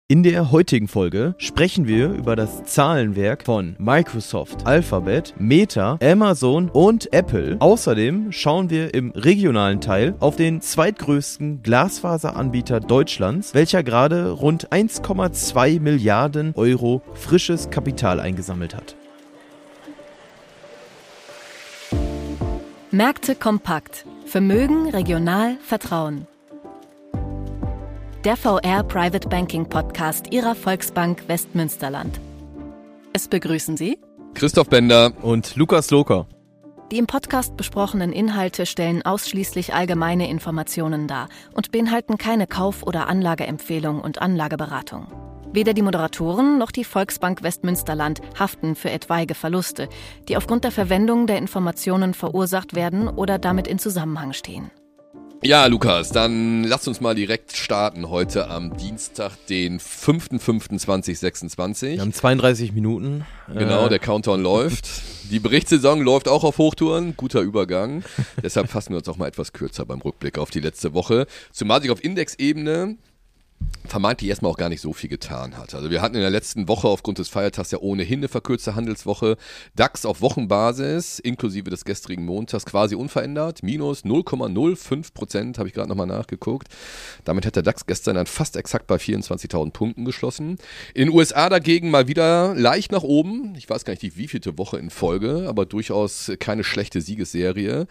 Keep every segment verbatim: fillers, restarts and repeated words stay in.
In der heutigen Folge sprechen wir über das Zahlenwerk von Microsoft, Alphabet, Meta, Amazon und Apple. Außerdem schauen wir im regionalen Teil auf den zweitgrößten Glasfaseranbieter Deutschlands, welcher gerade rund eins Komma zwei Milliarden Euro frisches Kapital eingesammelt hat. Märkte kompakt. Vermögen, regional, Vertrauen. Der V R Private Banking Podcast Ihrer Volksbank Westmünsterland. Es begrüßen Sie Christoph Bender und Lukas Loker. Die im Podcast besprochenen Inhalte stellen ausschließlich allgemeine Informationen dar und beinhalten keine Kauf- oder Anlageempfehlung und Anlageberatung. Weder die Moderatoren noch die Volksbank Westmünsterland haften für etwaige Verluste, die aufgrund der Verwendung der Informationen verursacht werden oder damit in Zusammenhang stehen. Ja, Lukas, dann lass uns mal direkt starten heute am Dienstag, den fünfter fünfter zweitausendsechsundzwanzig. Wir haben zweiunddreißig Minuten. Genau, der Countdown läuft. Die Berichtssaison läuft auch auf Hochtouren, guter Übergang. Deshalb fassen wir uns auch mal etwas kürzer beim Rückblick auf die letzte Woche. Zumal sich auf Indexebene vermeintlich erstmal auch gar nicht so viel getan hat. Also wir hatten in der letzten Woche aufgrund des Feiertags ja ohnehin eine verkürzte Handelswoche. DAX auf Wochenbasis, inklusive des gestrigen Montags, quasi unverändert. Minus null Komma null fünf Prozent, habe ich gerade nochmal nachgeguckt. Damit hat der DAX gestern dann fast exakt bei vierundzwanzigtausend Punkten geschlossen. In den U S A dagegen mal wieder leicht nach oben. Ich weiß gar nicht, wie vielte Woche in Folge, aber durchaus keine schlechte Siegesserie.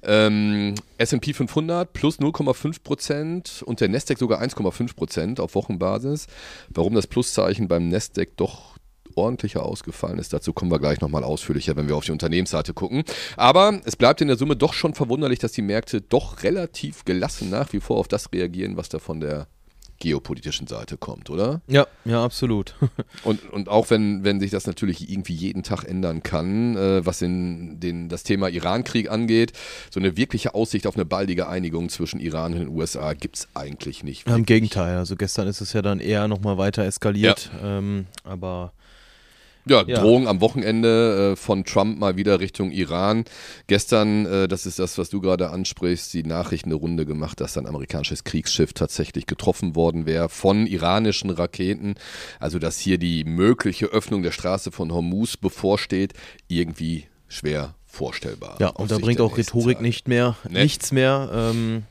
Ähm, S und P fünfhundert plus null Komma fünf Prozent und der Nasdaq sogar eins Komma fünf Prozent auf Wochenbasis. Warum das Pluszeichen beim Nasdaq doch ordentlicher ausgefallen ist, dazu kommen wir gleich nochmal ausführlicher, wenn wir auf die Unternehmensseite gucken. Aber es bleibt in der Summe doch schon verwunderlich, dass die Märkte doch relativ gelassen nach wie vor auf das reagieren, was da von der geopolitischen Seite kommt, oder? Ja, ja, absolut. Und, und auch wenn, wenn sich das natürlich irgendwie jeden Tag ändern kann, äh, was in den, das Thema Iran-Krieg angeht, so eine wirkliche Aussicht auf eine baldige Einigung zwischen Iran und den U S A gibt es eigentlich nicht. Ja, im Gegenteil, also gestern ist es ja dann eher nochmal weiter eskaliert, ja. ähm, aber... Ja, ja, Drohung am Wochenende äh, von Trump mal wieder Richtung Iran. Gestern, äh, das ist das, was du gerade ansprichst, die Nachrichten eine Runde gemacht, dass ein amerikanisches Kriegsschiff tatsächlich getroffen worden wäre von iranischen Raketen. Also, dass hier die mögliche Öffnung der Straße von Hormuz bevorsteht, irgendwie schwer vorstellbar. Ja, und da bringt auch Rhetorik Tage. nicht mehr, nee. nichts mehr. Ähm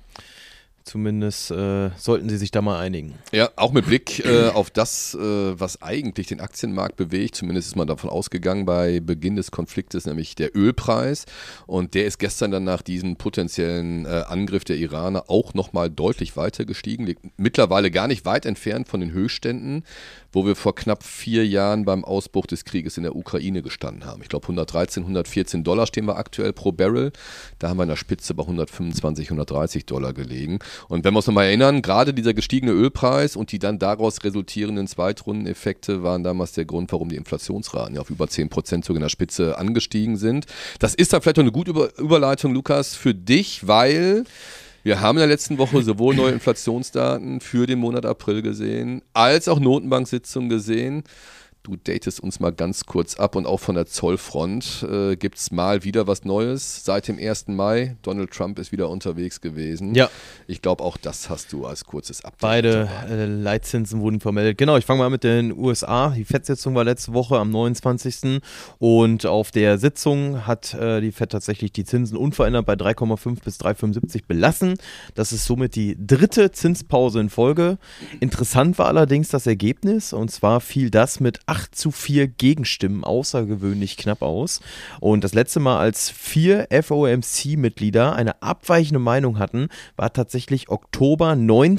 Zumindest äh, sollten sie sich da mal einigen. Ja, auch mit Blick äh, auf das, äh, was eigentlich den Aktienmarkt bewegt. Zumindest ist man davon ausgegangen bei Beginn des Konfliktes, nämlich der Ölpreis. Und der ist gestern dann nach diesem potenziellen äh, Angriff der Iraner auch nochmal deutlich weiter gestiegen. Liegt mittlerweile gar nicht weit entfernt von den Höchstständen, wo wir vor knapp vier Jahren beim Ausbruch des Krieges in der Ukraine gestanden haben. Ich glaube hundertdreizehn, hundertvierzehn Dollar stehen wir aktuell pro Barrel. Da haben wir in der Spitze bei hundertfünfundzwanzig, hundertdreißig Dollar gelegen. Und wenn wir uns nochmal erinnern, gerade dieser gestiegene Ölpreis und die dann daraus resultierenden Zweitrundeneffekte waren damals der Grund, warum die Inflationsraten ja auf über zehn Prozent sogar in der Spitze angestiegen sind. Das ist dann vielleicht noch eine gute Über- Überleitung, Lukas, für dich, weil wir haben in der letzten Woche sowohl neue Inflationsdaten für den Monat April gesehen, als auch Notenbank-Sitzungen gesehen. Du datest uns mal ganz kurz ab und auch von der Zollfront äh, gibt es mal wieder was Neues. Seit dem ersten Mai, Donald Trump ist wieder unterwegs gewesen. Ja. Ich glaube, auch das hast du als kurzes Update. Beide äh, Leitzinsen wurden vermeldet. Genau, ich fange mal mit den U S A. Die Fed-Sitzung war letzte Woche am neunundzwanzigsten und auf der Sitzung hat äh, die Fed tatsächlich die Zinsen unverändert bei drei Komma fünf bis drei Komma fünfundsiebzig belassen. Das ist somit die dritte Zinspause in Folge. Interessant war allerdings das Ergebnis, und zwar fiel das mit acht zu vier Gegenstimmen außergewöhnlich knapp aus. Und das letzte Mal, als vier F O M C-Mitglieder eine abweichende Meinung hatten, war tatsächlich Oktober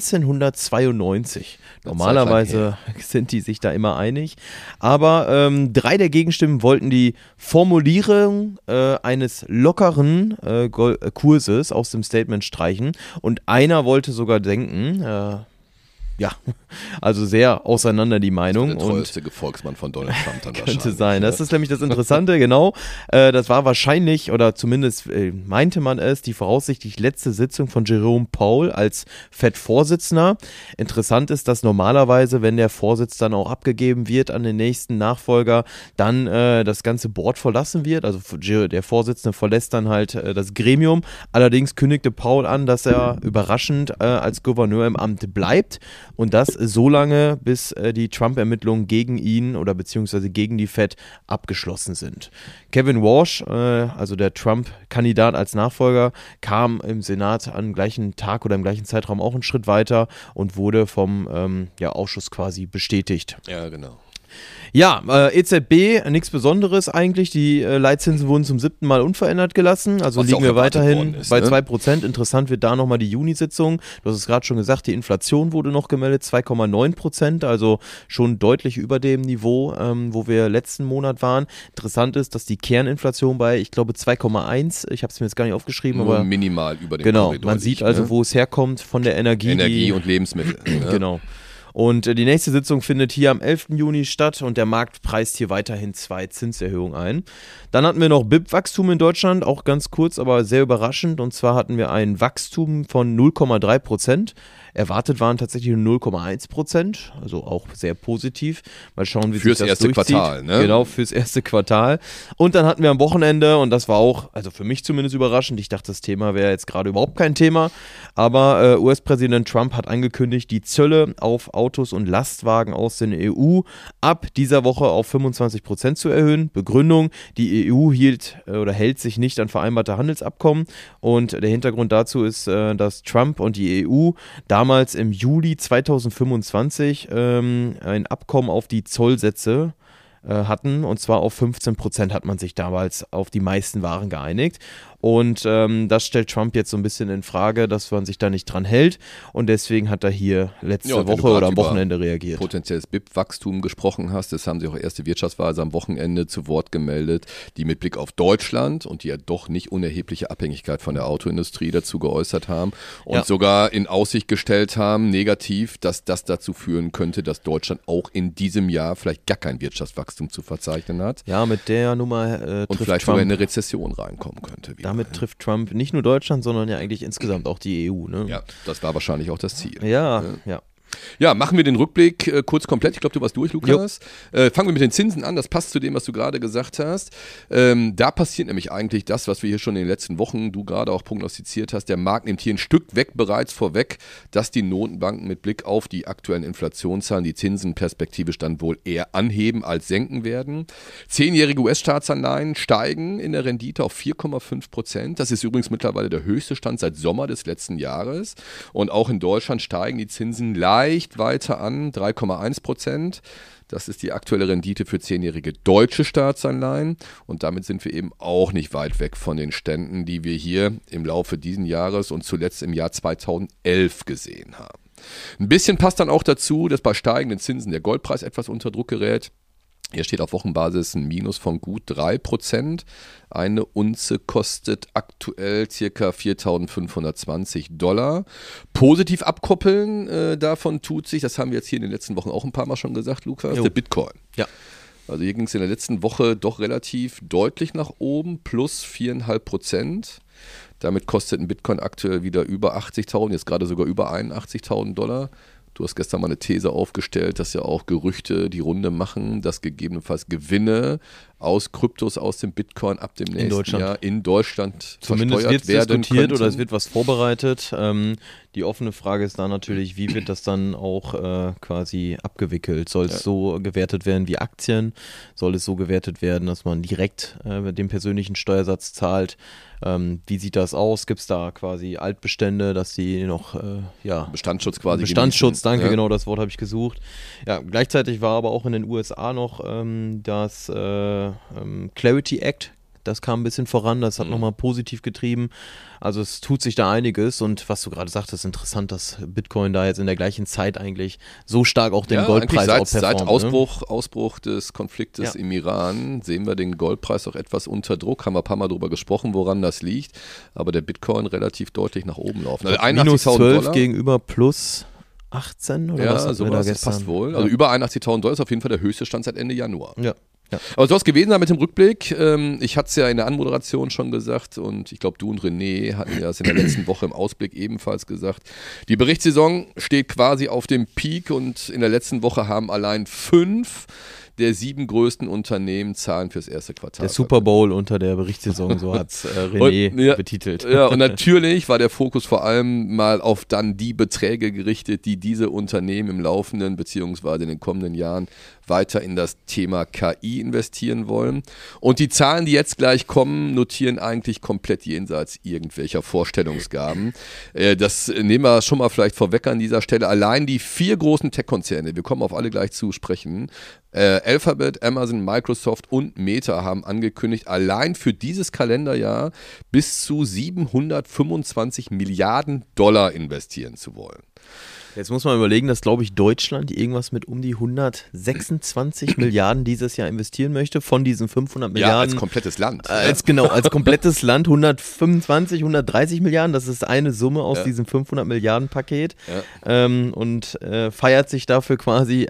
neunzehnhundertzweiundneunzig. Normalerweise sind die sich da immer einig. Aber ähm, drei der Gegenstimmen wollten die Formulierung äh, eines lockeren äh, Kurses aus dem Statement streichen. Und einer wollte sogar denken, äh, ja, also sehr auseinander die Meinung. Der treueste Gefolgsmann von Donald Trump dann könnte sein. Das ist nämlich das Interessante, genau. Äh, das war wahrscheinlich, oder zumindest äh, meinte man es, die voraussichtlich letzte Sitzung von Jerome Powell als Fed-Vorsitzender. Interessant ist, dass normalerweise, wenn der Vorsitz dann auch abgegeben wird an den nächsten Nachfolger, dann äh, das ganze Board verlassen wird. Also der Vorsitzende verlässt dann halt äh, das Gremium. Allerdings kündigte Powell an, dass er überraschend äh, als Gouverneur im Amt bleibt. Und das so lange, bis äh, die Trump-Ermittlungen gegen ihn oder beziehungsweise gegen die Fed abgeschlossen sind. Kevin Walsh, äh, also der Trump-Kandidat als Nachfolger, kam im Senat am gleichen Tag oder im gleichen Zeitraum auch einen Schritt weiter und wurde vom ähm, ja, Ausschuss quasi bestätigt. Ja, genau. Ja, äh, E Z B, nichts Besonderes eigentlich. Die äh, Leitzinsen wurden zum siebten Mal unverändert gelassen. Also Was liegen wir weiterhin ist, bei ne? zwei Prozent. Interessant wird da nochmal die Juni-Sitzung. Du hast es gerade schon gesagt, die Inflation wurde noch gemeldet, zwei Komma neun Prozent. Also schon deutlich über dem Niveau, ähm, wo wir letzten Monat waren. Interessant ist, dass die Kerninflation bei, ich glaube, zwei Komma eins, ich habe es mir jetzt gar nicht aufgeschrieben, Nur aber minimal über dem genau, Korridor man sieht liegt, also, ne? wo es herkommt von der Energie. Energie die, und Lebensmittel. Ne? Genau. Und äh, die nächste Sitzung findet hier am elften Juni statt und der Markt preist hier weiterhin zwei Zinserhöhungen ein. Dann hatten wir noch B I P-Wachstum in Deutschland, auch ganz kurz, aber sehr überraschend. Und zwar hatten wir ein Wachstum von null Komma drei Prozent. Erwartet waren tatsächlich nur null Komma eins Prozent, also auch sehr positiv. Mal schauen, wie Fürs sich das erste durchzieht. Quartal, ne? Genau, fürs erste Quartal. Und dann hatten wir am Wochenende, und das war auch, also für mich zumindest überraschend, ich dachte, das Thema wäre jetzt gerade überhaupt kein Thema, aber äh, U S-Präsident Trump hat angekündigt, die Zölle auf Autos und Lastwagen aus den E U ab dieser Woche auf fünfundzwanzig Prozent zu erhöhen. Begründung, die E U hielt äh, oder hält sich nicht an vereinbarte Handelsabkommen, und der Hintergrund dazu ist, äh, dass Trump und die E U da damals im Juli zweitausendfünfundzwanzig ähm, ein Abkommen auf die Zollsätze äh, hatten, und zwar auf fünfzehn Prozent hat man sich damals auf die meisten Waren geeinigt. Und ähm, das stellt Trump jetzt so ein bisschen in Frage, dass man sich da nicht dran hält, und deswegen hat er hier letzte Ja, Woche oder am Wochenende reagiert. Potenzielles B I P-Wachstum gesprochen hast, das haben sie auch erste Wirtschaftsweise am Wochenende zu Wort gemeldet, die mit Blick auf Deutschland und die ja doch nicht unerhebliche Abhängigkeit von der Autoindustrie dazu geäußert haben und Ja. sogar in Aussicht gestellt haben, negativ, dass das dazu führen könnte, dass Deutschland auch in diesem Jahr vielleicht gar kein Wirtschaftswachstum zu verzeichnen hat Ja, mit der Nummer äh, und trifft vielleicht Trump. sogar in eine Rezession reinkommen könnte. Wieder. Damit trifft Trump nicht nur Deutschland, sondern ja eigentlich insgesamt auch die E U. Ne? Ja, das war wahrscheinlich auch das Ziel. Ja, ja. Ja, machen wir den Rückblick äh, kurz komplett. Ich glaube, du warst durch, Lukas. Äh, fangen wir mit den Zinsen an. Das passt zu dem, was du gerade gesagt hast. Ähm, da passiert nämlich eigentlich das, was wir hier schon in den letzten Wochen, du gerade auch prognostiziert hast. Der Markt nimmt hier ein Stück weg bereits vorweg, dass die Notenbanken mit Blick auf die aktuellen Inflationszahlen die Zinsen perspektivisch dann wohl eher anheben als senken werden. Zehnjährige U S-Staatsanleihen steigen in der Rendite auf vier Komma fünf Prozent. Das ist übrigens mittlerweile der höchste Stand seit Sommer des letzten Jahres. Und auch in Deutschland steigen die Zinsen leicht weiter an, drei Komma eins Prozent. Das ist die aktuelle Rendite für zehnjährige deutsche Staatsanleihen. Und damit sind wir eben auch nicht weit weg von den Ständen, die wir hier im Laufe dieses Jahres und zuletzt im Jahr zweitausendelf gesehen haben. Ein bisschen passt dann auch dazu, dass bei steigenden Zinsen der Goldpreis etwas unter Druck gerät. Hier steht auf Wochenbasis ein Minus von gut drei Prozent. Eine Unze kostet aktuell ca. viertausendfünfhundertzwanzig Dollar. Positiv abkoppeln äh, davon tut sich, das haben wir jetzt hier in den letzten Wochen auch ein paar Mal schon gesagt, Lukas, Jo. der Bitcoin. Ja. Also hier ging es in der letzten Woche doch relativ deutlich nach oben, plus vier Komma fünf Prozent. Damit kostet ein Bitcoin aktuell wieder über achtzigtausend, jetzt gerade sogar über einundachtzigtausend Dollar. Du hast gestern mal eine These aufgestellt, dass ja auch Gerüchte die Runde machen, dass gegebenenfalls Gewinne aus Kryptos, aus dem Bitcoin ab dem nächsten Deutschland. Jahr in Deutschland Zumindest versteuert wird es werden diskutiert könnten. oder es wird was vorbereitet. Ähm, die offene Frage ist da natürlich, wie wird das dann auch äh, quasi abgewickelt? Soll es Ja. so gewertet werden wie Aktien? Soll es so gewertet werden, dass man direkt äh, den persönlichen Steuersatz zahlt? Ähm, wie sieht das aus? Gibt es da quasi Altbestände, dass die noch, äh, ja, Bestandsschutz quasi Bestandsschutz, genießen. danke, Ja. genau das Wort habe ich gesucht. Ja, gleichzeitig war aber auch in den U S A noch ähm, das äh, ähm, Clarity Act. Das kam ein bisschen voran, das hat Mhm. nochmal positiv getrieben. Also es tut sich da einiges, und was du gerade sagtest, interessant, dass Bitcoin da jetzt in der gleichen Zeit eigentlich so stark auch den Ja, Goldpreis eigentlich seit, outperformt. seit Ausbruch, Ausbruch des Konfliktes Ja. im Iran sehen wir den Goldpreis auch etwas unter Druck. Haben wir ein paar Mal drüber gesprochen, woran das liegt. Aber der Bitcoin relativ deutlich nach oben laufen. Also Ne? Minus einundachtzigtausend zwölf Dollar. gegenüber plus achtzehn oder was Ja, hatten wir da sowas, das gestern? passt wohl. Ja. Also über einundachtzigtausend Dollar ist auf jeden Fall der höchste Stand seit Ende Januar. Ja. Ja. Aber soll es gewesen sein mit dem Rückblick. Ähm, ich hatte es ja in der Anmoderation schon gesagt, und ich glaube, du und René hatten ja es in der letzten Woche im Ausblick ebenfalls gesagt. Die Berichtssaison steht quasi auf dem Peak, und in der letzten Woche haben allein fünf der sieben größten Unternehmen zahlen fürs erste Quartal. Der Super Bowl unter der Berichtssaison, so hat es äh, René und, ja, betitelt. Ja, und natürlich war der Fokus vor allem mal auf dann die Beträge gerichtet, die diese Unternehmen im laufenden beziehungsweise in den kommenden Jahren weiter in das Thema K I investieren wollen. Und die Zahlen, die jetzt gleich kommen, notieren eigentlich komplett jenseits irgendwelcher Vorstellungsgaben. Äh, das nehmen wir schon mal vielleicht vorweg an dieser Stelle. Allein die vier großen Tech-Konzerne, wir kommen auf alle gleich zu sprechen, äh, Alphabet, Amazon, Microsoft und Meta haben angekündigt, allein für dieses Kalenderjahr bis zu siebenhundertfünfundzwanzig Milliarden Dollar investieren zu wollen. Jetzt muss man überlegen, dass, glaube ich, Deutschland irgendwas mit um die hundertsechsundzwanzig Milliarden dieses Jahr investieren möchte, von diesen fünfhundert Milliarden. Ja, als komplettes Land. Äh, als, genau, als komplettes Land hundertfünfundzwanzig, hundertdreißig Milliarden, das ist eine Summe aus ja. diesem fünfhundert Milliarden Paket ja. ähm, und äh, feiert sich dafür quasi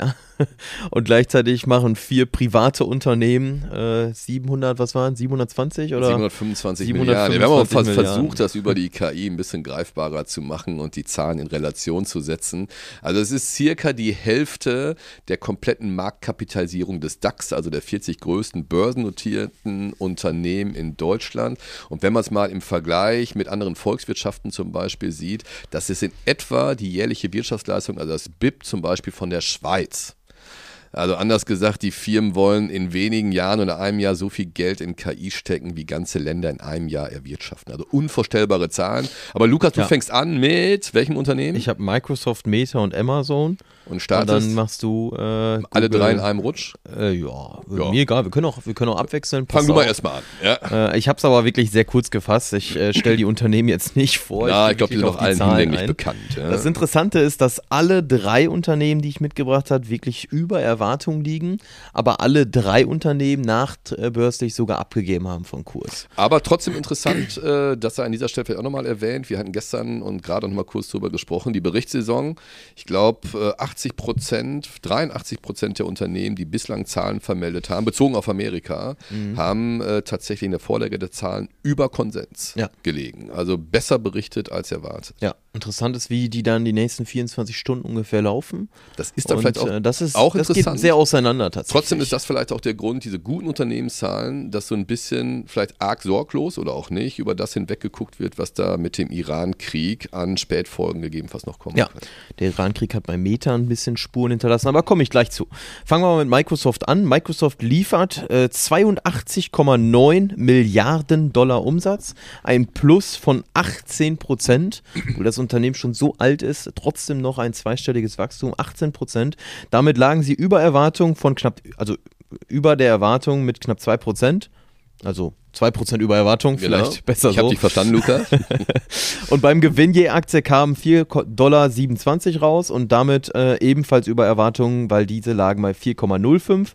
und gleichzeitig machen vier private Unternehmen äh, siebenhundert, was waren siebenhundertzwanzig oder? siebenhundertfünfundzwanzig Milliarden. Wir haben auch fast versucht, das über die K I ein bisschen greifbarer zu machen und die Zahlen in Relation zu setzen. Also es ist circa die Hälfte der kompletten Marktkapitalisierung des DAX, also der vierzig größten börsennotierten Unternehmen in Deutschland. Und wenn man es mal im Vergleich mit anderen Volkswirtschaften zum Beispiel sieht, das ist in etwa die jährliche Wirtschaftsleistung, also das B I P zum Beispiel von der Schweiz. Also anders gesagt, die Firmen wollen in wenigen Jahren oder einem Jahr so viel Geld in K I stecken, wie ganze Länder in einem Jahr erwirtschaften. Also unvorstellbare Zahlen. Aber Lukas, du ja. fängst an mit welchem Unternehmen? Ich habe Microsoft, Meta und Amazon. Und startest? Und dann machst du äh, alle drei in einem Rutsch? Äh, ja, ja, mir egal. Wir können auch, wir können auch abwechseln. Fang du mal erstmal an. Ja. Äh, ich habe es aber wirklich sehr kurz gefasst. Ich äh, stelle die Unternehmen jetzt nicht vor. Ja, ich, ich glaube, die sind noch allen hinlänglich bekannt. Ja. Das Interessante ist, dass alle drei Unternehmen, die ich mitgebracht habe, wirklich über Erwartungen liegen, aber alle drei Unternehmen nachbörslich sogar abgegeben haben vom Kurs. Aber trotzdem interessant, äh, dass er an dieser Stelle vielleicht auch nochmal erwähnt, wir hatten gestern und gerade noch mal kurz drüber gesprochen, die Berichtssaison, ich glaube äh, achtzig Prozent, dreiundachtzig Prozent der Unternehmen, die bislang Zahlen vermeldet haben, bezogen auf Amerika, mhm. haben äh, tatsächlich in der Vorlage der Zahlen über Konsens ja. gelegen. Also besser berichtet als erwartet. Ja, interessant ist, wie die dann die nächsten vierundzwanzig Stunden ungefähr laufen. Das ist dann und, vielleicht auch, äh, das ist, auch das interessant. Geht sehr auseinander tatsächlich. Trotzdem ist das vielleicht auch der Grund, diese guten Unternehmenszahlen, dass so ein bisschen vielleicht arg sorglos oder auch nicht über das hinweggeguckt wird, was da mit dem Iran-Krieg an Spätfolgen gegebenenfalls noch kommen ja, kann. Der Iran-Krieg hat bei Meta ein bisschen Spuren hinterlassen, aber komme ich gleich zu. Fangen wir mal mit Microsoft an. Microsoft liefert äh, zweiundachtzig Komma neun Milliarden Dollar Umsatz, ein Plus von achtzehn Prozent, wo das Unternehmen schon so alt ist, trotzdem noch ein zweistelliges Wachstum, achtzehn Prozent. Damit lagen sie über Erwartung von knapp, also über der Erwartung mit knapp zwei Prozent, also zwei Prozent über Erwartung, genau. Vielleicht besser ich so. Ich habe dich verstanden, Lukas. Und beim Gewinn je Aktie kamen vier Komma siebenundzwanzig Dollar raus und damit äh, ebenfalls über Erwartungen, weil diese lagen bei vier Komma null fünf.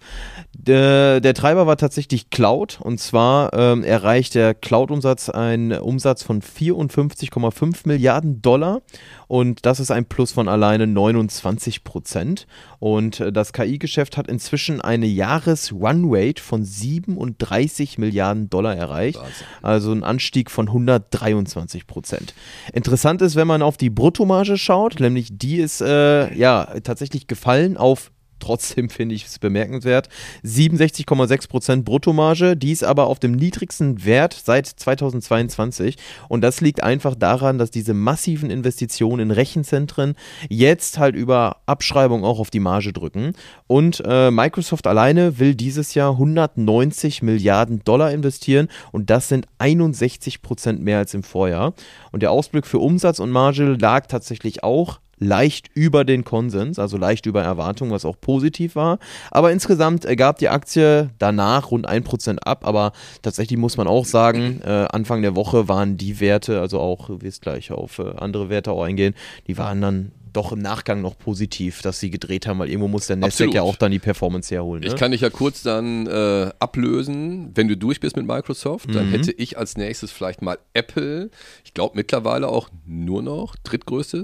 Der, der Treiber war tatsächlich Cloud und zwar ähm, erreicht der Cloud-Umsatz einen Umsatz von vierundfünfzig Komma fünf Milliarden Dollar und das ist ein Plus von alleine neunundzwanzig Prozent. Und äh, das K I-Geschäft hat inzwischen eine Jahres-Run-Rate von siebenunddreißig Milliarden Dollar erreicht, also ein Anstieg von hundertdreiundzwanzig Prozent. Interessant ist, wenn man auf die Bruttomarge schaut, nämlich die ist äh, ja tatsächlich gefallen auf, trotzdem finde ich es bemerkenswert, siebenundsechzig Komma sechs Prozent Bruttomarge, die ist aber auf dem niedrigsten Wert seit zweitausendzweiundzwanzig und das liegt einfach daran, dass diese massiven Investitionen in Rechenzentren jetzt halt über Abschreibung auch auf die Marge drücken und äh, Microsoft alleine will dieses Jahr hundertneunzig Milliarden Dollar investieren und das sind einundsechzig Prozent mehr als im Vorjahr und der Ausblick für Umsatz und Marge lag tatsächlich auch leicht über den Konsens, also leicht über Erwartung, was auch positiv war. Aber insgesamt gab die Aktie danach rund ein Prozent ab. Aber tatsächlich muss man auch sagen, äh, Anfang der Woche waren die Werte, also auch, du wirst gleich auf äh, andere Werte auch eingehen, die waren dann doch im Nachgang noch positiv, dass sie gedreht haben, weil irgendwo muss der Nasdaq ja auch dann die Performance herholen. Ne? Ich kann dich ja kurz dann äh, ablösen, wenn du durch bist mit Microsoft, dann mhm. hätte ich als nächstes vielleicht mal Apple, ich glaube mittlerweile auch nur noch drittgrößtes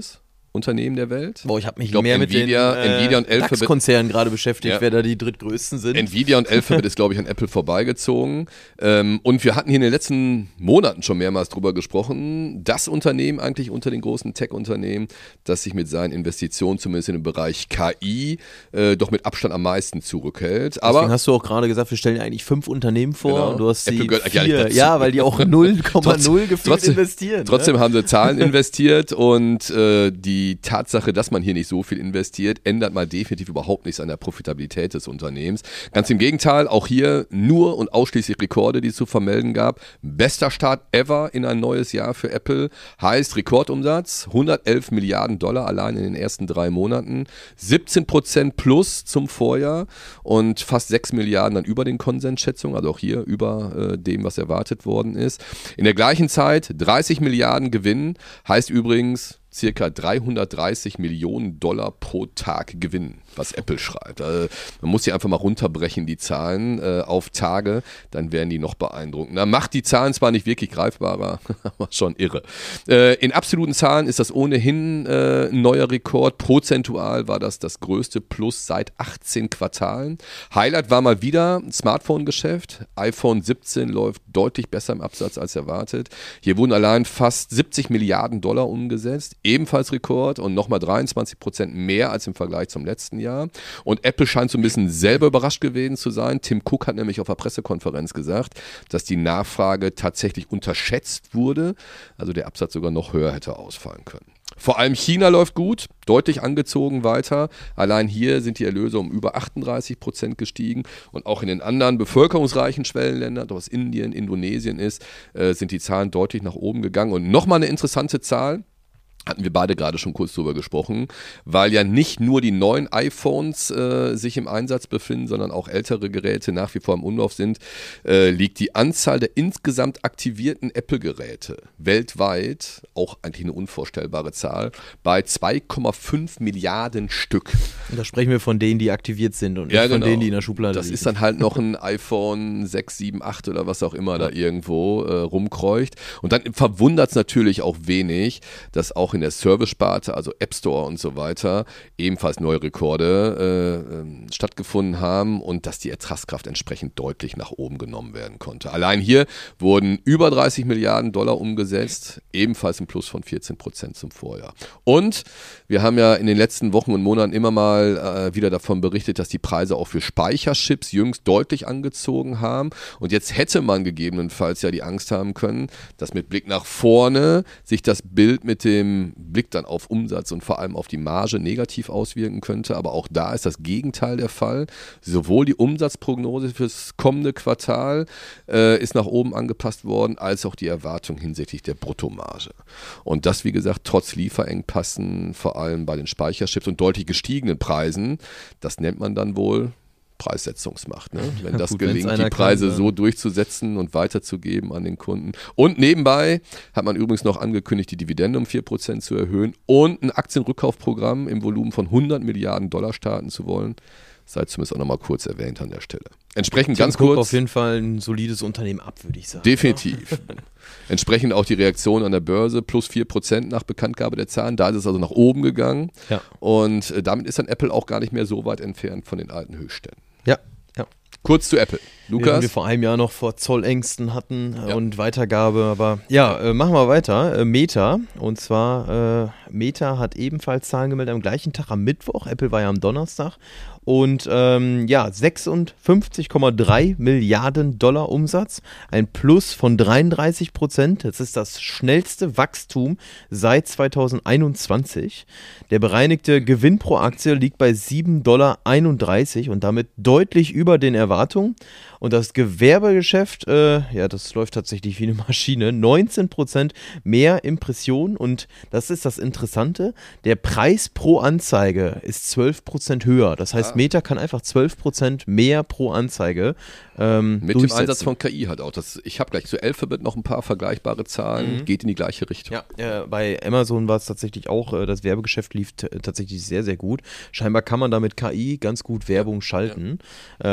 Unternehmen der Welt. Boah, ich habe mich ich glaub, mehr Nvidia, mit den äh, Nvidia und Alphabet DAX-Konzernen gerade beschäftigt, ja. wer da die drittgrößten sind. Nvidia und Alphabet ist, glaube ich, an Apple vorbeigezogen. Ähm, und wir hatten hier in den letzten Monaten schon mehrmals drüber gesprochen, das Unternehmen eigentlich unter den großen Tech-Unternehmen, das sich mit seinen Investitionen, zumindest in dem Bereich K I, äh, doch mit Abstand am meisten zurückhält. Aber deswegen hast du auch gerade gesagt, wir stellen ja eigentlich fünf Unternehmen vor genau. und du hast Apple die gehört eigentlich vier, dazu. ja, weil die auch null Komma null gefühlt trotzdem, investieren. Trotzdem ne? haben sie Zahlen investiert und äh, die Tatsache, dass man hier nicht so viel investiert, ändert mal definitiv überhaupt nichts an der Profitabilität des Unternehmens. Ganz im Gegenteil, auch hier nur und ausschließlich Rekorde, die es zu vermelden gab. Bester Start ever in ein neues Jahr für Apple. Heißt Rekordumsatz, hundertelf Milliarden Dollar allein in den ersten drei Monaten. siebzehn Prozent plus zum Vorjahr und fast sechs Milliarden dann über den Konsensschätzungen, also auch hier über äh, dem, was erwartet worden ist. In der gleichen Zeit dreißig Milliarden Gewinn, heißt übrigens circa dreihundertdreißig Millionen Dollar pro Tag Gewinn, was Apple schreibt. Also man muss die einfach mal runterbrechen, die Zahlen äh, auf Tage, dann werden die noch beeindruckender. Macht die Zahlen zwar nicht wirklich greifbarer, aber schon irre. Äh, in absoluten Zahlen ist das ohnehin äh, ein neuer Rekord. Prozentual war das das größte Plus seit achtzehn Quartalen. Highlight war mal wieder ein Smartphone-Geschäft. iPhone siebzehn läuft deutlich besser im Absatz als erwartet. Hier wurden allein fast siebzig Milliarden Dollar umgesetzt. Ebenfalls Rekord und nochmal dreiundzwanzig Prozent mehr als im Vergleich zum letzten Jahr. Und Apple scheint so ein bisschen selber überrascht gewesen zu sein. Tim Cook hat nämlich auf der Pressekonferenz gesagt, dass die Nachfrage tatsächlich unterschätzt wurde, also der Absatz sogar noch höher hätte ausfallen können. Vor allem China läuft gut, deutlich angezogen weiter. Allein hier sind die Erlöse um über achtunddreißig Prozent gestiegen. Und auch in den anderen bevölkerungsreichen Schwellenländern, ob es Indien, Indonesien ist, äh, sind die Zahlen deutlich nach oben gegangen. Und nochmal eine interessante Zahl. Hatten wir beide gerade schon kurz drüber gesprochen, weil ja nicht nur die neuen iPhones äh, sich im Einsatz befinden, sondern auch ältere Geräte nach wie vor im Umlauf sind, äh, liegt die Anzahl der insgesamt aktivierten Apple-Geräte weltweit, auch eigentlich eine unvorstellbare Zahl, bei zwei Komma fünf Milliarden Stück. Und da sprechen wir von denen, die aktiviert sind und nicht ja, von genau. denen, die in der Schublade Das liegen. ist dann halt noch ein iPhone sechs, sieben, acht oder was auch immer da irgendwo äh, rumkreucht. Und dann verwundert es natürlich auch wenig, dass auch in der Service-Sparte, also App Store und so weiter, ebenfalls neue Rekorde äh, äh, stattgefunden haben und dass die Ertragskraft entsprechend deutlich nach oben genommen werden konnte. Allein hier wurden über dreißig Milliarden Dollar umgesetzt, ebenfalls ein Plus von vierzehn Prozent zum Vorjahr. Und wir haben ja in den letzten Wochen und Monaten immer mal äh, wieder davon berichtet, dass die Preise auch für Speicherchips jüngst deutlich angezogen haben. Und jetzt hätte man gegebenenfalls ja die Angst haben können, dass mit Blick nach vorne sich das Bild mit dem Blick dann auf Umsatz und vor allem auf die Marge negativ auswirken könnte. Aber auch da ist das Gegenteil der Fall. Sowohl die Umsatzprognose fürs kommende Quartal äh, ist nach oben angepasst worden, als auch die Erwartung hinsichtlich der Bruttomarge. Und das, wie gesagt, trotz Lieferengpassen, vor allem bei den Speicherchips und deutlich gestiegenen Preisen, das nennt man dann wohl Preissetzungsmacht, ne? Wenn das Gut, gelingt, die Preise kann, so durchzusetzen und weiterzugeben an den Kunden. Und nebenbei hat man übrigens noch angekündigt, die Dividende um vier Prozent zu erhöhen und ein Aktienrückkaufprogramm im Volumen von hundert Milliarden Dollar starten zu wollen. Sei zumindest auch nochmal kurz erwähnt an der Stelle. Entsprechend Tim ganz Cook kurz. auf jeden Fall ein solides Unternehmen ab, würde ich sagen. Definitiv. Entsprechend auch die Reaktion an der Börse, plus vier Prozent nach Bekanntgabe der Zahlen. Da ist es also nach oben gegangen. Ja. Und äh, damit ist dann Apple auch gar nicht mehr so weit entfernt von den alten Höchstständen. Ja, ja. Kurz zu Apple. Lukas? Während wir vor einem Jahr noch vor Zollängsten hatten Ja. und Weitergabe, aber ja, äh, machen wir weiter. Äh, Meta, und zwar äh, Meta hat ebenfalls Zahlen gemeldet am gleichen Tag, am Mittwoch. Apple war ja am Donnerstag. Und ähm, ja, sechsundfünfzig Komma drei Milliarden Dollar Umsatz, ein Plus von dreiunddreißig Prozent. Das ist das schnellste Wachstum seit zweitausendeinundzwanzig. Der bereinigte Gewinn pro Aktie liegt bei sieben Komma einunddreißig Dollar und damit deutlich über den Erwartungen. Und das Gewerbegeschäft, äh, ja, das läuft tatsächlich wie eine Maschine. neunzehn Prozent mehr Impressionen und das ist das Interessante, der Preis pro Anzeige ist zwölf Prozent höher. Das heißt, Ja. Meta kann einfach zwölf Prozent mehr pro Anzeige ähm, Mit dem durchsetzen. Einsatz von K I halt auch. Das, ich habe gleich zu Alphabet noch ein paar vergleichbare Zahlen, Mhm. geht in die gleiche Richtung. Ja, äh, bei Amazon war es tatsächlich auch, äh, das Werbegeschäft lief t- tatsächlich sehr, sehr gut. Scheinbar kann man da mit K I ganz gut Werbung schalten. Ähm, dadurch,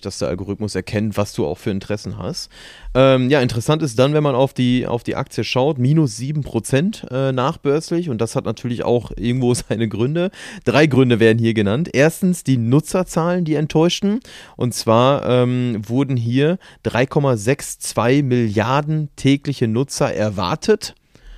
dadurch, dass der Algorithmus erkennt, was du auch für Interessen hast. Ähm, ja, interessant ist dann, wenn man auf die, auf die Aktie schaut, minus sieben Prozent äh, nachbörslich und das hat natürlich auch irgendwo seine Gründe. Drei Gründe werden hier genannt. Erstens die Nutzerzahlen, die enttäuschten und zwar ähm, wurden hier drei Komma zweiundsechzig Milliarden tägliche Nutzer erwartet.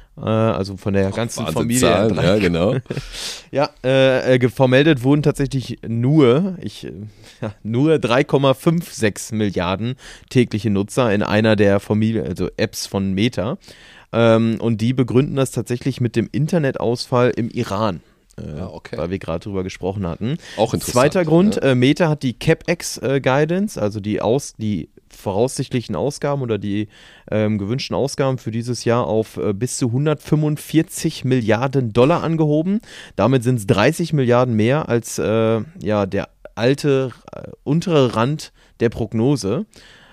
Also von der ganzen Wahnsinn Familie. Zahlen, ja, genau. ja, äh, vermeldet wurden tatsächlich nur, ich, ja, nur drei Komma sechsundfünfzig Milliarden tägliche Nutzer in einer der Familie, also Apps von Meta. Ähm, und die begründen das tatsächlich mit dem Internetausfall im Iran. Äh, ah, okay. Weil wir gerade drüber gesprochen hatten. Auch interessant. Zweiter Grund, ja. äh, Meta hat die CapEx-Guidance, also die, Aus, die voraussichtlichen Ausgaben oder die ähm, gewünschten Ausgaben für dieses Jahr auf äh, bis zu hundertfünfundvierzig Milliarden Dollar angehoben. Damit sind es dreißig Milliarden mehr als äh, ja, der alte äh, untere Rand der Prognose.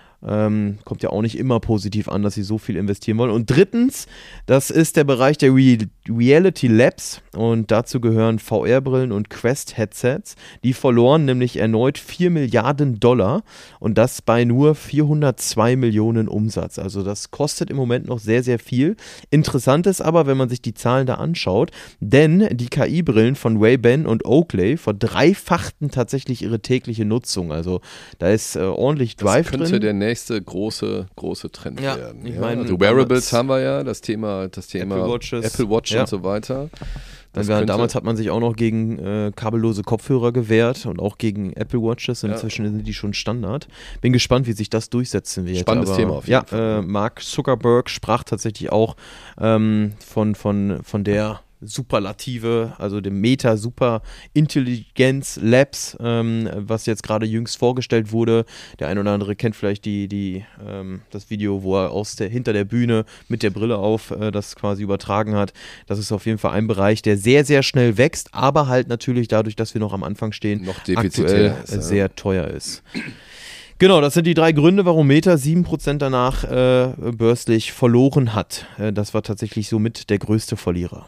Ähm, kommt ja auch nicht immer positiv an, dass sie so viel investieren wollen. Und drittens, das ist der Bereich der Re- Reality Labs und dazu gehören V R-Brillen und Quest-Headsets. Die verloren nämlich erneut vier Milliarden Dollar und das bei nur vierhundertzwei Millionen Umsatz. Also das kostet im Moment noch sehr, sehr viel. Interessant ist aber, wenn man sich die Zahlen da anschaut, denn die K I-Brillen von Ray-Ban und Oakley verdreifachten tatsächlich ihre tägliche Nutzung. Also da ist äh, ordentlich Drive das könnte drin. Der nächste große, große Trend ja, werden. Ich ja, mein, also Wearables haben wir ja, das Thema, das Thema Apple Watches, Apple Watch ja. und so weiter. Das ja, könnte, damals hat man sich auch noch gegen äh, kabellose Kopfhörer gewehrt und auch gegen Apple Watches. Und inzwischen ja. sind die schon Standard. Bin gespannt, wie sich das durchsetzen wird. Spannendes Aber, Thema auf jeden ja, Fall. Äh, Mark Zuckerberg sprach tatsächlich auch ähm, von, von, von der Superlative, also dem Meta Super Intelligenz Labs, ähm, was jetzt gerade jüngst vorgestellt wurde. Der ein oder andere kennt vielleicht die, die, ähm, das Video, wo er aus der, hinter der Bühne mit der Brille auf äh, das quasi übertragen hat. Das ist auf jeden Fall ein Bereich, der sehr, sehr schnell wächst, aber halt natürlich dadurch, dass wir noch am Anfang stehen, noch aktuell ist, ja. sehr teuer ist. Genau, das sind die drei Gründe, warum Meta sieben Prozent danach äh, börslich verloren hat. Äh, das war tatsächlich somit der größte Verlierer.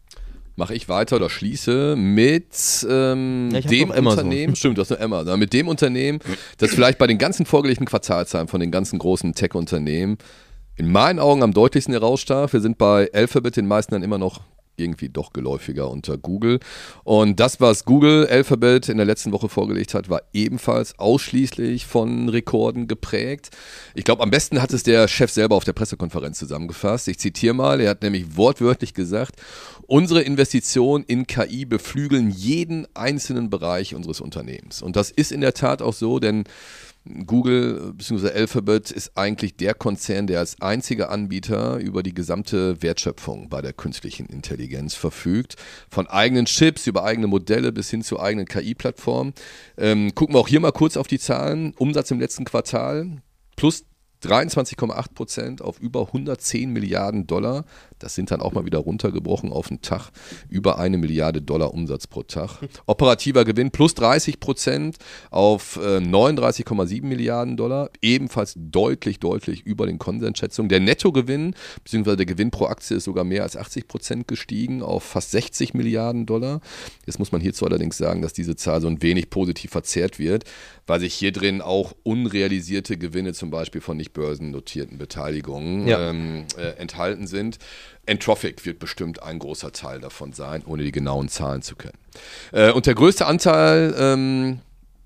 Mache ich weiter oder schließe mit ähm, ja, dem Unternehmen, stimmt, du hast nur Amazon, mit dem Unternehmen, das vielleicht bei den ganzen vorgelegten Quartalzahlen von den ganzen großen Tech-Unternehmen in meinen Augen am deutlichsten herausstach. Wir sind bei Alphabet den meisten dann immer noch irgendwie doch geläufiger unter Google. Und das, was Google Alphabet in der letzten Woche vorgelegt hat, war ebenfalls ausschließlich von Rekorden geprägt. Ich glaube, am besten hat es der Chef selber auf der Pressekonferenz zusammengefasst. Ich zitiere mal, er hat nämlich wortwörtlich gesagt, unsere Investitionen in K I beflügeln jeden einzelnen Bereich unseres Unternehmens. Und das ist in der Tat auch so, denn Google bzw. Alphabet ist eigentlich der Konzern, der als einziger Anbieter über die gesamte Wertschöpfung bei der künstlichen Intelligenz verfügt. Von eigenen Chips über eigene Modelle bis hin zu eigenen K I-Plattformen. Ähm, gucken wir auch hier mal kurz auf die Zahlen. Umsatz im letzten Quartal plus dreiundzwanzig Komma acht Prozent auf über hundertzehn Milliarden Dollar. Das sind dann auch mal wieder runtergebrochen auf einen Tag. Über eine Milliarde Dollar Umsatz pro Tag. Operativer Gewinn plus dreißig Prozent auf äh, neununddreißig Komma sieben Milliarden Dollar. Ebenfalls deutlich, deutlich über den Konsensschätzungen. Der Nettogewinn bzw. der Gewinn pro Aktie ist sogar mehr als achtzig Prozent gestiegen auf fast sechzig Milliarden Dollar. Jetzt muss man hierzu allerdings sagen, dass diese Zahl so ein wenig positiv verzerrt wird, weil sich hier drin auch unrealisierte Gewinne zum Beispiel von nicht börsennotierten Beteiligungen ja. ähm, äh, enthalten sind. Entropic wird bestimmt ein großer Teil davon sein, ohne die genauen Zahlen zu kennen. Äh, und der größte Anteil, ähm,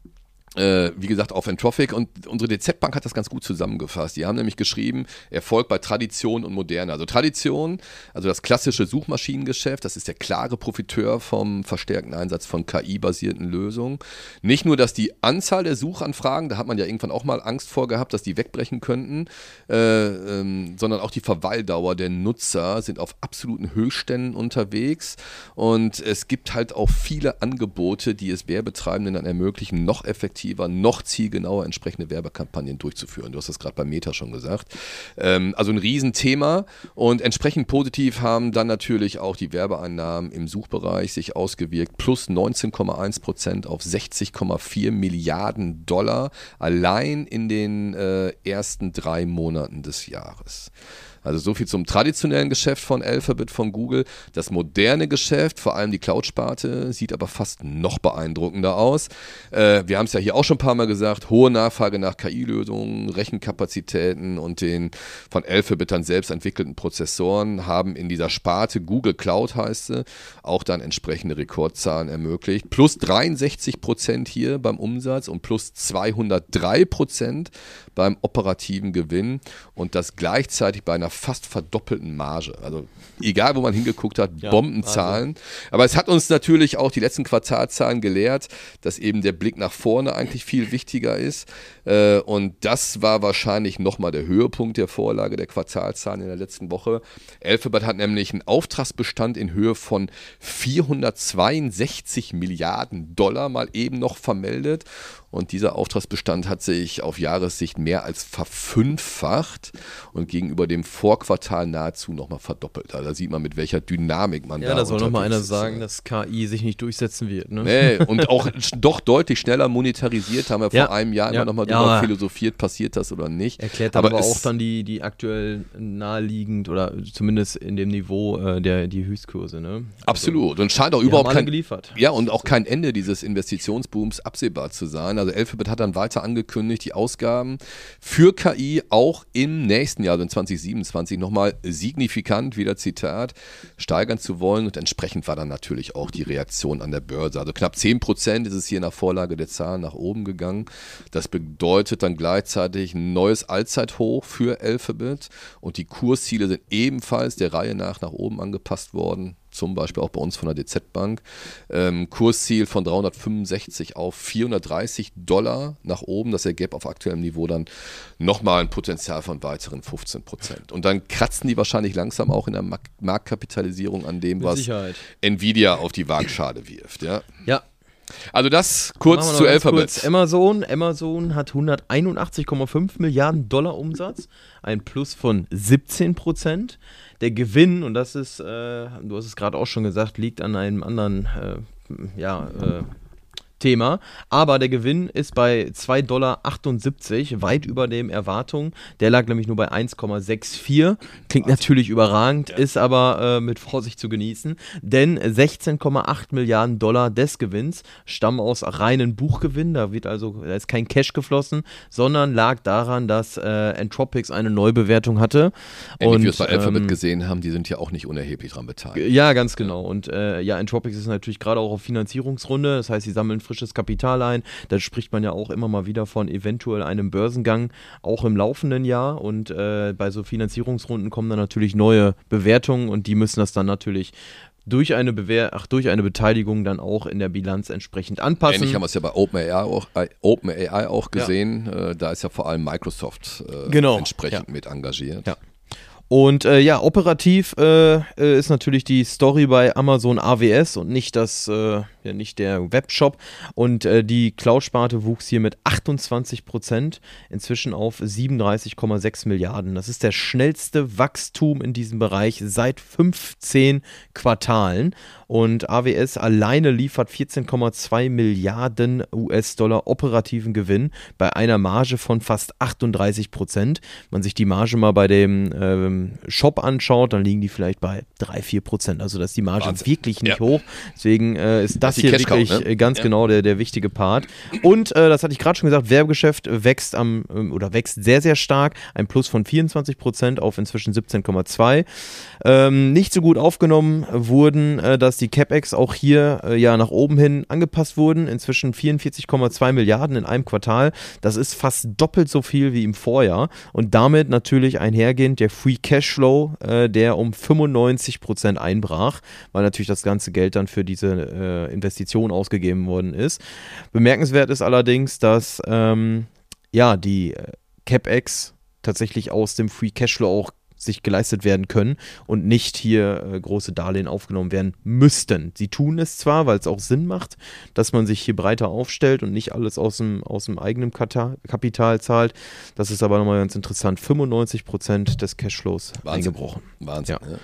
äh, wie gesagt, auf Entropic, und unsere D Z Bank hat das ganz gut zusammengefasst. Die haben nämlich geschrieben, Erfolg bei Tradition und Moderne. Also Tradition, also das klassische Suchmaschinengeschäft, das ist der klare Profiteur vom verstärkten Einsatz von K I-basierten Lösungen. Nicht nur, dass die Anzahl der Suchanfragen, da hat man ja irgendwann auch mal Angst vor gehabt, dass die wegbrechen könnten, äh, ähm, sondern auch die Verweildauer der Nutzer sind auf absoluten Höchstständen unterwegs, und es gibt halt auch viele Angebote, die es Werbetreibenden dann ermöglichen, noch effektiver, noch zielgenauer entsprechende Werbekampagnen durchzuführen. Du hast das gerade bei Meta schon gesagt. Ähm, also ein Riesenthema, und entsprechend positiv haben dann natürlich auch die Werbeeinnahmen im Suchbereich sich ausgewirkt. Plus neunzehn Komma eins Prozent auf sechzig Komma vier Milliarden Dollar allein in den äh, ersten drei Monaten des Jahres. Also so viel zum traditionellen Geschäft von Alphabet, von Google. Das moderne Geschäft, vor allem die Cloud-Sparte, sieht aber fast noch beeindruckender aus. Äh, wir haben es ja hier auch schon ein paar Mal gesagt, hohe Nachfrage nach K I-Lösungen, Rechenkapazitäten und den von Alphabet dann selbst entwickelten Prozessoren haben in dieser Sparte, Google Cloud heißt sie, auch dann entsprechende Rekordzahlen ermöglicht. Plus dreiundsechzig Prozent hier beim Umsatz und plus zweihundertdrei Prozent beim operativen Gewinn und das gleichzeitig bei einer fast verdoppelten Marge. Also egal, wo man hingeguckt hat, ja, Bombenzahlen. Also. Aber es hat uns natürlich auch die letzten Quartalzahlen gelehrt, dass eben der Blick nach vorne eigentlich viel wichtiger ist. Und das war wahrscheinlich nochmal der Höhepunkt der Vorlage der Quartalzahlen in der letzten Woche. Alphabet hat nämlich einen Auftragsbestand in Höhe von vierhundertzweiundsechzig Milliarden Dollar mal eben noch vermeldet. Und dieser Auftragsbestand hat sich auf Jahressicht mehr als verfünffacht und gegenüber dem Vorquartal nahezu nochmal verdoppelt. Also da sieht man, mit welcher Dynamik man ja, da da soll nochmal einer ist. sagen, dass K I sich nicht durchsetzen wird. Ne? Nee, und auch doch deutlich schneller monetarisiert, haben wir ja, vor einem Jahr ja, immer nochmal ja, drüber philosophiert, passiert das oder nicht. Erklärt aber, aber es, auch dann die, die aktuell naheliegend oder zumindest in dem Niveau äh, der die Höchstkurse. Ne? Absolut. Also, und scheint auch überhaupt kein, geliefert. Ja, und auch kein Ende dieses Investitionsbooms absehbar zu sein. Also Alphabet hat dann weiter angekündigt, die Ausgaben für K I auch im nächsten Jahr, also in zwanzig siebenundzwanzig, nochmal signifikant, wieder Zitat, steigern zu wollen. Und entsprechend war dann natürlich auch die Reaktion an der Börse. Also knapp zehn Prozent ist es hier nach Vorlage der Zahlen nach oben gegangen. Das bedeutet dann gleichzeitig ein neues Allzeithoch für Alphabet. Und die Kursziele sind ebenfalls der Reihe nach nach oben angepasst worden. Zum Beispiel auch bei uns von der D Z Bank. Ähm, Kursziel von dreihundertfünfundsechzig auf vierhundertdreißig Dollar nach oben. Das ergäbe auf aktuellem Niveau dann nochmal ein Potenzial von weiteren fünfzehn Prozent. Und dann kratzen die wahrscheinlich langsam auch in der Mark- Marktkapitalisierung an dem, Mit was Sicherheit. Nvidia auf die Waagschale wirft. Ja. Ja. Also das kurz zu Alphabet. Kurz. Amazon. Amazon hat hunderteinundachtzig Komma fünf Milliarden Dollar Umsatz, ein Plus von siebzehn Prozent. Der Gewinn, und das ist, äh, du hast es gerade auch schon gesagt, liegt an einem anderen äh, ja, äh, Thema, aber der Gewinn ist bei zwei Komma achtundsiebzig Dollar, weit über den Erwartungen. Der lag nämlich nur bei eins Komma vierundsechzig. Klingt natürlich überragend, ja. Ist aber äh, mit Vorsicht zu genießen, denn sechzehn Komma acht Milliarden Dollar des Gewinns stammen aus reinen Buchgewinn. Da wird also, da ist kein Cash geflossen, sondern lag daran, dass äh, Entropics eine Neubewertung hatte. Ähnlich und wie wir es bei Alphabet ähm, gesehen haben, die sind ja auch nicht unerheblich dran beteiligt. Ja, ganz genau. Und äh, ja, Entropics ist natürlich gerade auch auf Finanzierungsrunde, das heißt, sie sammeln frisches Kapital ein. Da spricht man ja auch immer mal wieder von eventuell einem Börsengang, auch im laufenden Jahr. Und äh, bei so Finanzierungsrunden kommen dann natürlich neue Bewertungen und die müssen das dann natürlich durch eine, Bewehr- Ach, durch eine Beteiligung dann auch in der Bilanz entsprechend anpassen. Ähnlich haben wir es ja bei OpenAI auch, äh, OpenAI auch gesehen. Ja. Äh, da ist ja vor allem Microsoft äh, genau. entsprechend ja. mit engagiert. Ja. Und äh, ja, operativ äh, ist natürlich die Story bei Amazon A W S und nicht das, äh, ja, nicht der Webshop. Und äh, die Cloud-Sparte wuchs hier mit achtundzwanzig Prozent inzwischen auf siebenunddreißig Komma sechs Milliarden. Das ist der schnellste Wachstum in diesem Bereich seit fünfzehn Quartalen. Und A W S alleine liefert vierzehn Komma zwei Milliarden U S-Dollar operativen Gewinn bei einer Marge von fast achtunddreißig Prozent. Wenn man sich die Marge mal bei dem ähm, Shop anschaut, dann liegen die vielleicht bei drei, vier Prozent. Also da ist die Marge Wahnsinn. Wirklich nicht ja. hoch. Deswegen äh, ist das, das hier wirklich ne? äh, ganz ja. genau der, der wichtige Part. Und äh, das hatte ich gerade schon gesagt, Werbegeschäft wächst am ähm, oder wächst sehr, sehr stark. Ein Plus von vierundzwanzig Prozent auf inzwischen siebzehn Komma zwei. Ähm, nicht so gut aufgenommen wurden, äh, dass die CapEx auch hier äh, ja nach oben hin angepasst wurden. Inzwischen vierundvierzig Komma zwei Milliarden in einem Quartal. Das ist fast doppelt so viel wie im Vorjahr. Und damit natürlich einhergehend der Free Cashflow, äh, der um fünfundneunzig Prozent einbrach, weil natürlich das ganze Geld dann für diese äh, Investition ausgegeben worden ist. Bemerkenswert ist allerdings, dass ähm, ja, die äh, CapEx tatsächlich aus dem Free Cashflow auch sich geleistet werden können und nicht hier äh, große Darlehen aufgenommen werden müssten. Sie tun es zwar, weil es auch Sinn macht, dass man sich hier breiter aufstellt und nicht alles aus dem, aus dem eigenen Kata- Kapital zahlt. Das ist aber nochmal ganz interessant. fünfundneunzig Prozent des Cashflows Wahnsinn. eingebrochen. Wahnsinn, ja. ja.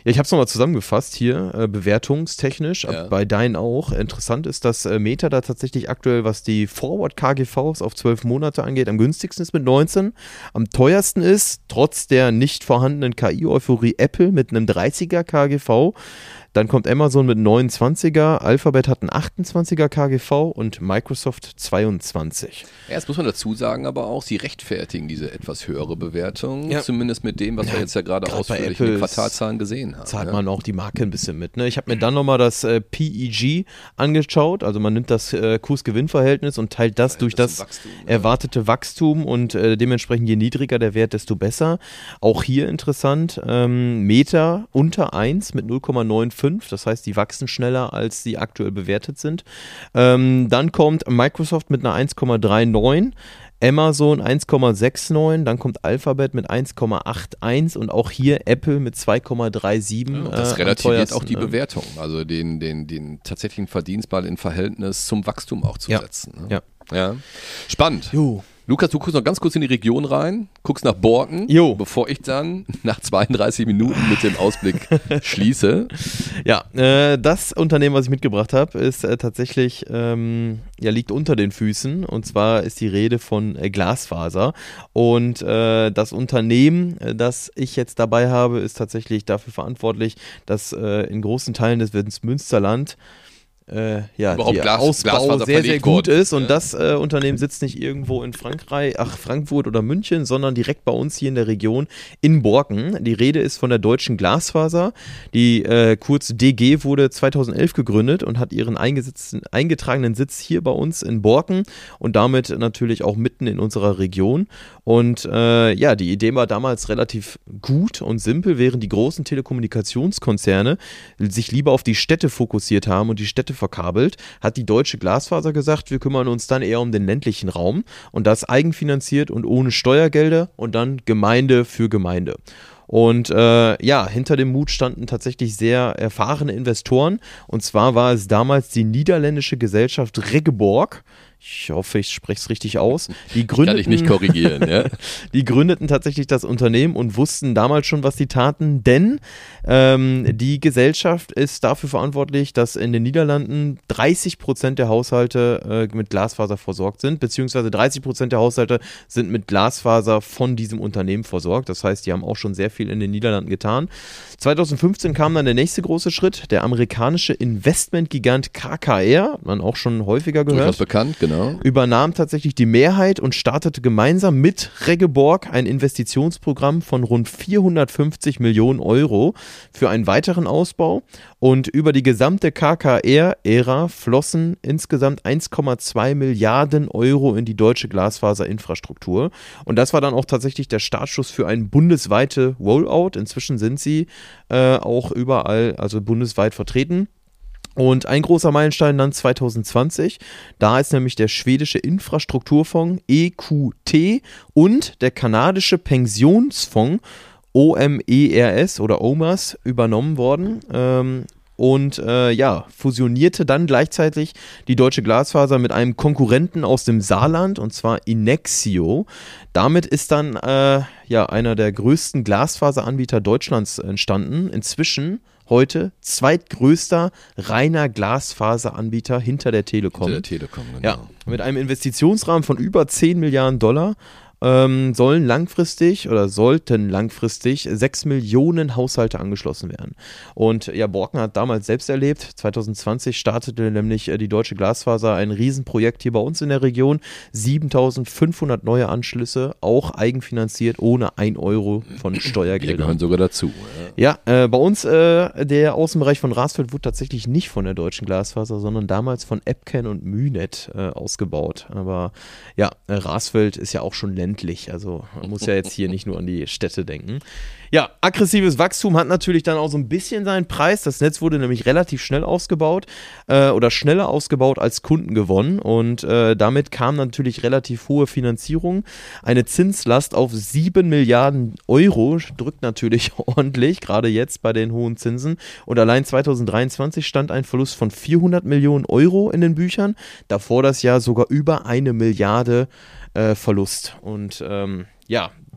Ja, ich habe es nochmal zusammengefasst hier, äh, bewertungstechnisch, ja. Bei deinen auch. Interessant ist, dass äh, Meta da tatsächlich aktuell, was die Forward-K G Vs auf zwölf Monate angeht, am günstigsten ist mit neunzehn. Am teuersten ist, trotz der nicht vorhandenen K I-Euphorie, Apple mit einem dreißiger K G V. Dann kommt Amazon mit neunundzwanziger, Alphabet hat einen achtundzwanziger K G V und Microsoft zweiundzwanzig. Ja, jetzt muss man dazu sagen, aber auch, sie rechtfertigen diese etwas höhere Bewertung, ja. Zumindest mit dem, was ja, wir jetzt ja gerade ausführlich in den Quartalzahlen gesehen haben. Zahlt ja. man auch die Marke ein bisschen mit. Ne? Ich habe mir dann nochmal das äh, P E G angeschaut, also man nimmt das äh, Kurs-Gewinn-Verhältnis und teilt das durch das, das Wachstum, erwartete ja. Wachstum und äh, dementsprechend je niedriger der Wert, desto besser. Auch hier interessant, ähm, Meta unter eins mit null Komma fünfundneunzig. Das heißt, die wachsen schneller, als sie aktuell bewertet sind. Ähm, dann kommt Microsoft mit einer eins Komma neununddreißig, Amazon eins Komma neunundsechzig, dann kommt Alphabet mit eins Komma einundachtzig und auch hier Apple mit zwei Komma siebenunddreißig. Ja, das äh, relativiert auch die Bewertung, also den, den, den tatsächlichen Verdienst mal in Verhältnis zum Wachstum auch zu ja. setzen. Ne? Ja. Ja. Spannend. Jo. Lukas, du guckst noch ganz kurz in die Region rein, guckst nach Borken, jo. Bevor ich dann nach zweiunddreißig Minuten mit dem Ausblick schließe. Ja, äh, das Unternehmen, was ich mitgebracht habe, ist äh, tatsächlich, ähm, ja, liegt unter den Füßen, und zwar ist die Rede von äh, Glasfaser, und äh, das Unternehmen, äh, das ich jetzt dabei habe, ist tatsächlich dafür verantwortlich, dass äh, in großen Teilen des Münsterland Äh, ja, Überhaupt der Glas, Ausbau sehr, sehr gut worden. ist, und ja. das äh, Unternehmen sitzt nicht irgendwo in Frankreich, ach Frankfurt oder München, sondern direkt bei uns hier in der Region in Borken. Die Rede ist von der Deutschen Glasfaser, die äh, kurz D G wurde zweitausendelf gegründet und hat ihren eingetragenen Sitz hier bei uns in Borken und damit natürlich auch mitten in unserer Region. Und äh, ja, die Idee war damals relativ gut und simpel, während die großen Telekommunikationskonzerne sich lieber auf die Städte fokussiert haben und die Städte verkabelt, hat die Deutsche Glasfaser gesagt, wir kümmern uns dann eher um den ländlichen Raum, und das eigenfinanziert und ohne Steuergelder und dann Gemeinde für Gemeinde. Und äh, ja, hinter dem Mut standen tatsächlich sehr erfahrene Investoren, und zwar war es damals die niederländische Gesellschaft Regeborg. Ich hoffe, ich spreche es richtig aus. Die gründeten, kann ich nicht korrigieren, ja. Die gründeten tatsächlich das Unternehmen und wussten damals schon, was sie taten, denn ähm, die Gesellschaft ist dafür verantwortlich, dass in den Niederlanden dreißig Prozent der Haushalte äh, mit Glasfaser versorgt sind, beziehungsweise dreißig Prozent der Haushalte sind mit Glasfaser von diesem Unternehmen versorgt. Das heißt, die haben auch schon sehr viel in den Niederlanden getan. zweitausendfünfzehn kam dann der nächste große Schritt, der amerikanische Investmentgigant K K R, hat man auch schon häufiger gehört. Durchaus bekannt, genau. Übernahm tatsächlich die Mehrheit und startete gemeinsam mit Regeborg ein Investitionsprogramm von rund vierhundertfünfzig Millionen Euro für einen weiteren Ausbau, und über die gesamte K K R-Ära flossen insgesamt eins Komma zwei Milliarden Euro in die deutsche Glasfaserinfrastruktur, und das war dann auch tatsächlich der Startschuss für ein bundesweite Rollout. Inzwischen sind sie äh, auch überall, also bundesweit vertreten. Und ein großer Meilenstein dann zweitausendzwanzig, da ist nämlich der schwedische Infrastrukturfonds E Q T und der kanadische Pensionsfonds O M E R S oder O M A S übernommen worden. Ähm, Und äh, ja, fusionierte dann gleichzeitig die Deutsche Glasfaser mit einem Konkurrenten aus dem Saarland, und zwar Inexio. Damit ist dann äh, ja einer der größten Glasfaseranbieter Deutschlands entstanden. Inzwischen heute zweitgrößter reiner Glasfaseranbieter hinter der Telekom. Hinter der Telekom, genau. Ja, mit einem Investitionsrahmen von über zehn Milliarden Dollar. Ähm, sollen langfristig oder sollten langfristig sechs Millionen Haushalte angeschlossen werden. Und ja, Borken hat damals selbst erlebt, zweitausendzwanzig startete nämlich äh, die Deutsche Glasfaser ein Riesenprojekt hier bei uns in der Region, siebentausendfünfhundert neue Anschlüsse, auch eigenfinanziert, ohne ein Euro von Steuergeldern. Wir gehören sogar dazu. Ja, ja äh, bei uns äh, der Außenbereich von Rasfeld wurde tatsächlich nicht von der Deutschen Glasfaser, sondern damals von Epken und Mühnet äh, ausgebaut. Aber ja, äh, Rasfeld ist ja auch schon ländlich. Also man muss ja jetzt hier nicht nur an die Städte denken. Ja, aggressives Wachstum hat natürlich dann auch so ein bisschen seinen Preis. Das Netz wurde nämlich relativ schnell ausgebaut äh, oder schneller ausgebaut als Kunden gewonnen, und äh, damit kam natürlich relativ hohe Finanzierung. Eine Zinslast auf sieben Milliarden Euro drückt natürlich ordentlich, gerade jetzt bei den hohen Zinsen, und allein zweitausenddreiundzwanzig stand ein Verlust von vierhundert Millionen Euro in den Büchern, davor das Jahr sogar über eine Milliarde äh, Verlust. Und ähm, ja,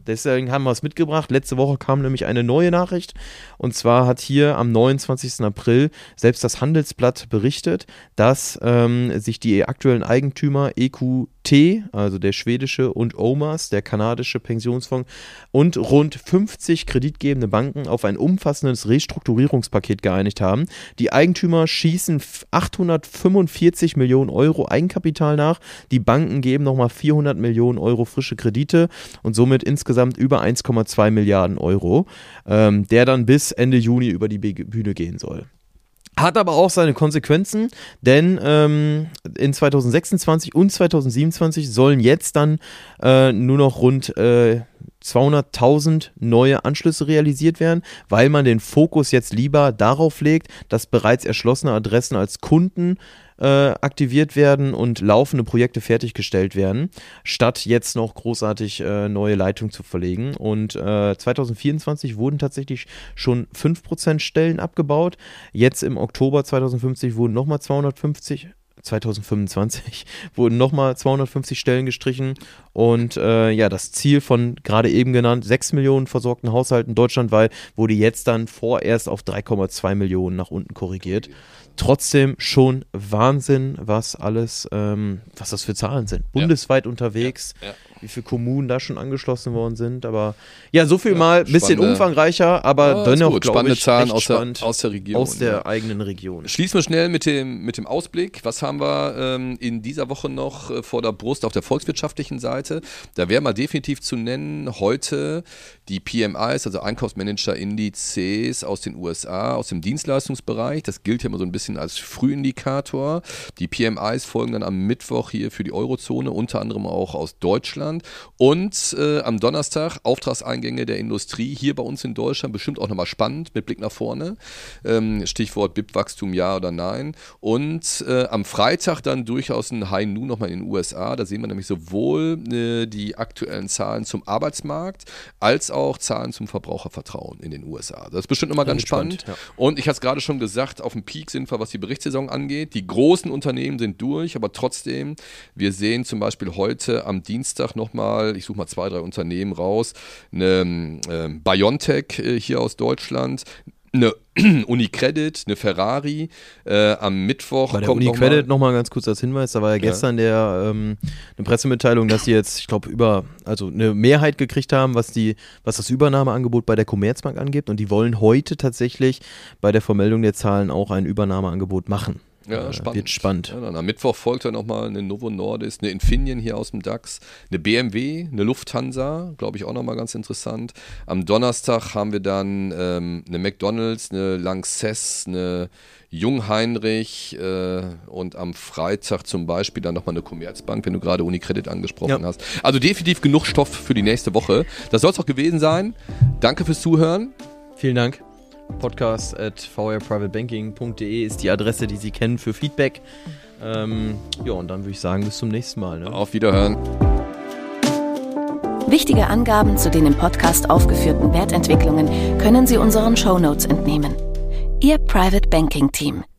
deswegen haben wir es mitgebracht. Letzte Woche kam nämlich eine neue Nachricht und zwar hat hier am neunundzwanzigsten April selbst das Handelsblatt berichtet, dass ähm, sich die aktuellen Eigentümer E Q T, also der schwedische, und O M A S, der kanadische Pensionsfonds, und rund fünfzig kreditgebende Banken auf ein umfassendes Restrukturierungspaket geeinigt haben. Die Eigentümer schießen achthundertfünfundvierzig Millionen Euro Eigenkapital nach, die Banken geben nochmal vierhundert Millionen Euro frische Kredite und somit insgesamt über eins Komma zwei Milliarden Euro, ähm, der dann bis Ende Juni über die Bühne gehen soll. Hat aber auch seine Konsequenzen, denn ähm, in zweitausendsechsundzwanzig und zweitausendsiebenundzwanzig sollen jetzt dann äh, nur noch rund äh, zweihunderttausend neue Anschlüsse realisiert werden, weil man den Fokus jetzt lieber darauf legt, dass bereits erschlossene Adressen als Kunden äh, aktiviert werden und laufende Projekte fertiggestellt werden, statt jetzt noch großartig äh, neue Leitungen zu verlegen. Und äh, zweitausendvierundzwanzig wurden tatsächlich schon fünf Prozent Stellen abgebaut. Jetzt im Oktober zweitausendfünfzig wurden nochmal zweihundertfünfzig zweitausendfünfundzwanzig wurden nochmal zweihundertfünfzig Stellen gestrichen und äh, ja, das Ziel von gerade eben genannt sechs Millionen versorgten Haushalten deutschlandweit wurde jetzt dann vorerst auf drei Komma zwei Millionen nach unten korrigiert. Trotzdem schon Wahnsinn, was alles, ähm, was das für Zahlen sind. Bundesweit ja. unterwegs, ja. Ja. wie viele Kommunen da schon angeschlossen worden sind. Aber ja, so viel ja, mal, ein bisschen umfangreicher, aber ja, dennoch, glaube ich, Zahlen aus der, aus der Region. Aus der ja. eigenen Region. Schließen wir schnell mit dem, mit dem Ausblick. Was haben wir ähm, in dieser Woche noch äh, vor der Brust auf der volkswirtschaftlichen Seite? Da wäre mal definitiv zu nennen, heute die P M Is, also Einkaufsmanager-Indizes aus den U S A, aus dem Dienstleistungsbereich. Das gilt ja immer so ein bisschen als Frühindikator. Die P M Is folgen dann am Mittwoch hier für die Eurozone, unter anderem auch aus Deutschland. Und äh, am Donnerstag Auftragseingänge der Industrie hier bei uns in Deutschland, bestimmt auch nochmal spannend mit Blick nach vorne. Ähm, Stichwort B I P-Wachstum, ja oder nein. Und äh, am Freitag dann durchaus ein High Noon nochmal in den U S A. Da sehen wir nämlich sowohl äh, die aktuellen Zahlen zum Arbeitsmarkt als auch Zahlen zum Verbrauchervertrauen in den U S A. Das ist bestimmt nochmal ganz spannend. spannend ja. Und ich hatte es gerade schon gesagt, auf dem Peak sind wir, was die Berichtssaison angeht. Die großen Unternehmen sind durch, aber trotzdem, wir sehen zum Beispiel heute am Dienstag nochmal, ich suche mal zwei, drei Unternehmen raus, eine äh, BioNTech äh, hier aus Deutschland, eine Unicredit, eine Ferrari, äh, am Mittwoch Bei der kommt Unicredit nochmal noch ganz kurz als Hinweis, da war ja gestern ja. der ähm, eine Pressemitteilung, dass sie jetzt, ich glaube, über, also eine Mehrheit gekriegt haben, was die, was das Übernahmeangebot bei der Commerzbank angeht, und die wollen heute tatsächlich bei der Vermeldung der Zahlen auch ein Übernahmeangebot machen. Ja, spannend. Wird spannend. Ja, dann am Mittwoch folgt dann nochmal eine Novo Nordisk, eine Infineon hier aus dem DAX, eine B M W, eine Lufthansa, glaube ich auch nochmal ganz interessant. Am Donnerstag haben wir dann ähm, eine McDonalds, eine Lanxess, eine Jungheinrich äh, und am Freitag zum Beispiel dann nochmal eine Commerzbank, wenn du gerade Unicredit angesprochen ja. hast. Also definitiv genug Stoff für die nächste Woche. Das soll es auch gewesen sein. Danke fürs Zuhören. Vielen Dank. Podcast at v r private banking punkt d e ist die Adresse, die Sie kennen für Feedback. Ähm, ja, und dann würde ich sagen, bis zum nächsten Mal. Ne? Auf Wiederhören. Wichtige Angaben zu den im Podcast aufgeführten Wertentwicklungen können Sie unseren Shownotes entnehmen. Ihr Private Banking Team.